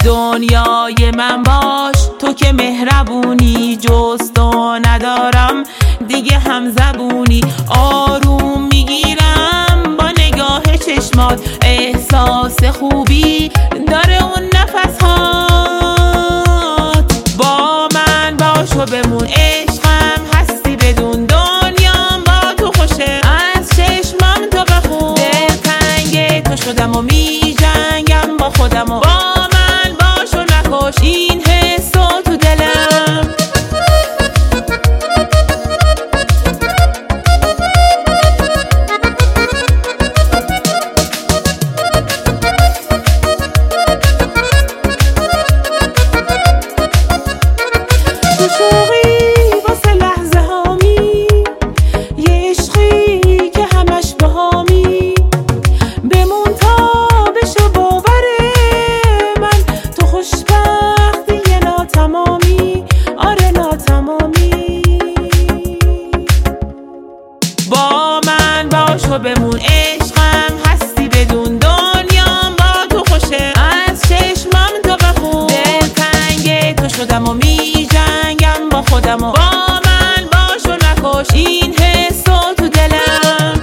دنیای من باش تو که مهربونی، جز تو ندارم دیگه هم زبونی. آروم میگیرم با نگاه چشمات، احساس خوبی داره اون نفس هات. با من باش و بمون، عشقم هستی بدون، دنیام با تو خوشه، از چشمم تو بخون. دلتنگ تو شدم و می جنگم با خودم و با من باش و نکش این حس تو دلم. تو شوقی واسه لحظه هامی، یه عشقی که همش بهامی، بمون تا بشه باور من تو خوشبختی یه ناتمامی، آره ناتمامی. با من باش و بمون، عشقم هستی بدون، دنیام با تو خوشه، از چشمم تو بخون. دلتنگ تو شدم و می جنگم با خودم و با من باش و نکش این حس تو دلم.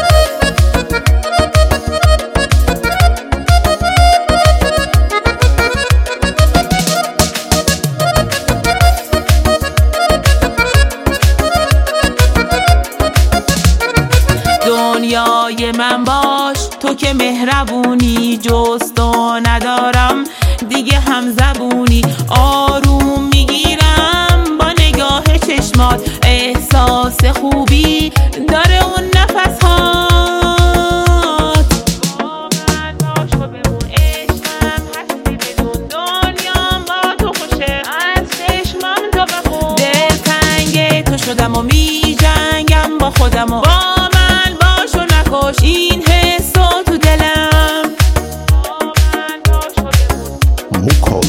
دنیای من باش تو که مهربونی، جز تو ندارم دیگه هم زبونی. آروم میگیرم با نگاه چشمات، احساس خوبی داره اون نفس هات. با من باش و بمون، عشقم هستی بدون، دنیام با تو خوشه، از چشمم تو بخون. دلتنگ تو شدم و می جنگم با خودم و با من باش و نکش این حس تو دلم. با من باش و بمون.